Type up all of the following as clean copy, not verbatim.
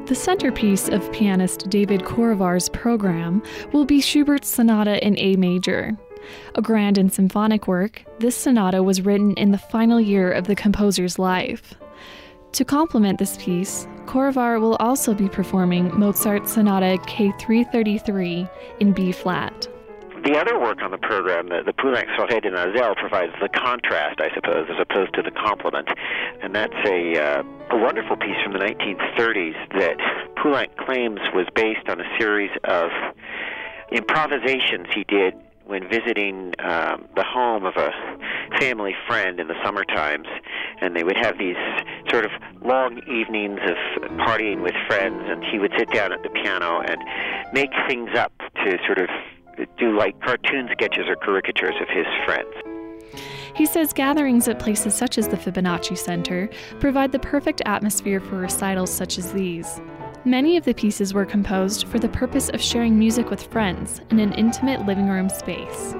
The centerpiece of pianist David Korovar's program will be Schubert's Sonata in A major. A grand and symphonic work, this sonata was written in the final year of the composer's life. To complement this piece, Korovar will also be performing Mozart's Sonata K333 in B-flat. The other work on the program, the Poulenc Soirée de Nazelle, provides the contrast, I suppose, as opposed to the complement. And that's a wonderful piece from the 1930s that Poulenc claims was based on a series of improvisations he did when visiting the home of a family friend in the summer times. And they would have these sort of long evenings of partying with friends, and he would sit down at the piano and make things up to sort of do like cartoon sketches or caricatures of his friends. He says gatherings at places such as the Fibonacci Center provide the perfect atmosphere for recitals such as these. Many of the pieces were composed for the purpose of sharing music with friends in an intimate living room space.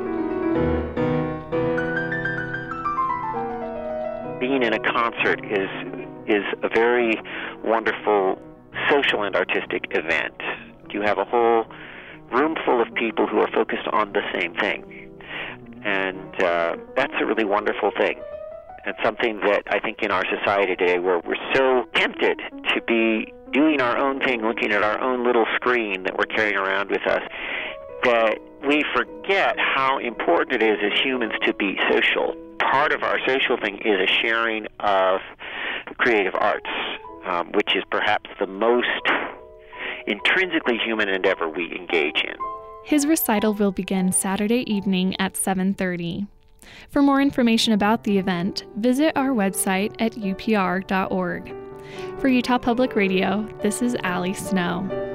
Being in a concert is a very wonderful social and artistic event. You have a whole room full of people who are focused on the same thing. And that's a really wonderful thing. And something that I think in our society today, where we're so tempted to be doing our own thing, looking at our own little screen that we're carrying around with us, that we forget how important it is as humans to be social. Part of our social thing is a sharing of creative arts, which is perhaps the most intrinsically human endeavor we engage in. His recital will begin Saturday evening at 7:30. For more information about the event, visit our website at upr.org. For Utah Public Radio, this is Allie Snow.